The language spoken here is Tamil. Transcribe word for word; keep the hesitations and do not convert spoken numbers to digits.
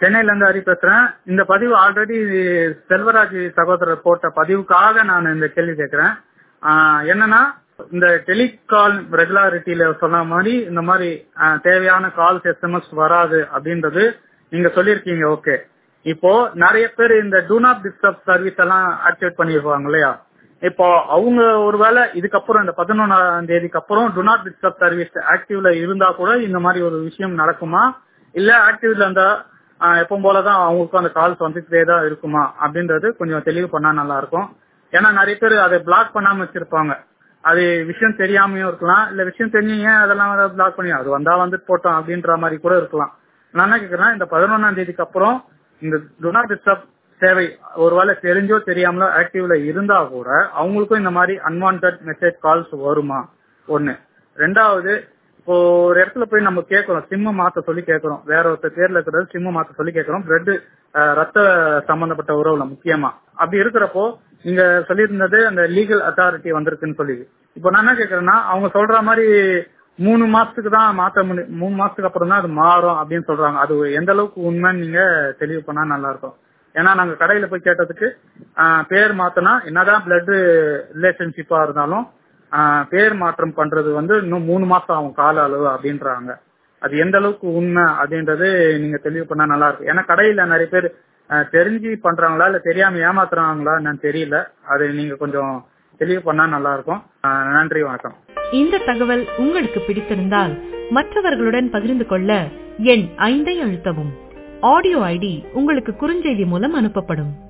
சென்னையில இருந்து ஹரி பேசுறேன். இந்த பதிவு ஆல்ரெடி செல்வராஜ் சகோதரர் போட்ட பதிவுக்காக நான் இந்த கேள்வி கேட்கிறேன். என்னன்னா, இந்த டெலிகால் ரெகுலாரிட்டியில சொன்ன மாதிரி இந்த மாதிரி தேவையான கால்ஸ் எஸ்எம்எஸ் வராது அப்படின்றது நீங்க சொல்லிருக்கீங்க. ஓகே, இப்போ நிறைய பேர் இந்த டூ நாட் டிஸ்டர்ப் சர்வீஸ் எல்லாம் ஆக்டிவேட் பண்ணிருப்பாங்க இல்லையா? இப்போ அவங்க ஒருவேளை இதுக்கப்புறம் இந்த பதினொன்னாம் தேதிக்கு அப்புறம் டூ நாட் டிஸ்டர்ப் சர்வீஸ் ஆக்டிவ்ல இருந்தா கூட இந்த மாதிரி ஒரு விஷயம் நடக்குமா, இல்ல ஆக்டிவ்ல இருந்தா எப்பவும் போலதான் அவங்களுக்கும் அந்த கால்ஸ் வந்துட்டே தான் இருக்குமா அப்படின்றது கொஞ்சம் தெளிவு பண்ணா நல்லா இருக்கும். ஏன்னா நிறைய பேர் அதை பிளாக் பண்ணாம வச்சிருப்பாங்க. அது விஷயம் தெரியாமையும் இருக்கலாம், இல்ல விஷயம் தெரிஞ்சீங்க அதெல்லாம் பிளாக் பண்ணி அது வந்தா வந்துட்டு போட்டோம் அப்படின்ற மாதிரி கூட இருக்கலாம். நான் என்ன கேக்குறேன், இந்த பதினொன்னாம் தேதிக்கு அப்புறம் இந்த டு நாட் டிஸ்டர்ப் சேவை ஒருவேளை தெரிஞ்சோ தெரியாமலோ ஆக்டிவ்ல இருந்தா கூட அவங்களுக்கும் இந்த மாதிரி அன்வான்ட் மெசேஜ் கால்ஸ் வருமா? ஒண்ணு. ரெண்டாவது, இப்போ ஒரு இடத்துல போய் நம்ம கேட்கறோம், சிம்மு மாத்த சொல்லி கேட்கறோம், வேற ஒருத்தர் பேர்ல இருக்கிறது சிம்மு மாத்த சொல்லி கேட்கறோம், பிளட் ரத்த சம்பந்தப்பட்ட உறவுல முக்கியமா. அப்படி இருக்கிறப்போ நீங்க சொல்லியிருந்தது அந்த லீகல் அத்தாரிட்டி வந்திருக்குன்னு சொல்லி, இப்போ நான் என்ன கேட்கறேன்னா, அவங்க சொல்ற மாதிரி மூணு மாசத்துக்கு தான் மாத்த முடியும், மூணு மாசத்துக்கு அப்புறம் தான் அது மாறும் அப்படின்னு சொல்றாங்க. அது எந்த அளவுக்கு உண்மைன்னு நீங்க தெளிவு பண்ணா நல்லா இருக்கும். ஏன்னா நாங்க கடையில போய் கேட்டதுக்கு பேர் மாத்தினா என்னதான் பிளட் ரிலேஷன்ஷிப்பா இருந்தாலும் பேர் மாற்றம் பண்றது வந்து இன்னும் மூணு மாசம் ஆகும் கால அளவு அப்படின்றாங்க. அது எந்த அளவுக்கு உண்மை அப்படின்றது நீங்க தெளிவு பண்ணா நல்லா இருக்கும். ஏன்னா கடையில நிறைய பேர் தெரிஞ்சு பண்றாங்களா இல்ல தெரியாம ஏமாத்துறாங்களா என்னன்னு தெரியல. அது நீங்க கொஞ்சம் தெளிவு பண்ணா நல்லா இருக்கும். நன்றி, வணக்கம். இந்த தகவல் உங்களுக்கு பிடித்திருந்தால் மற்றவர்களுடன் பகிர்ந்து கொள்ள எண் ஐந்தை அழுத்தவும். ஆடியோ ஐடி உங்களுக்கு குறுஞ்செய்தி மூலம் அனுப்பப்படும்.